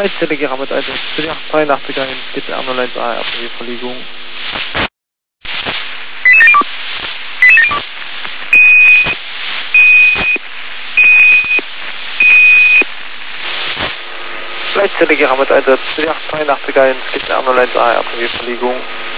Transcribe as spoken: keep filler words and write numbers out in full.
Flight-Telegramm mit eins zwei acht drei nachgegangen, G T A null eins A, R P W-Verlegung. Flight-Telegramm mit eins zwei acht drei nachgegangen, G T A null eins A, R P W-Verlegung.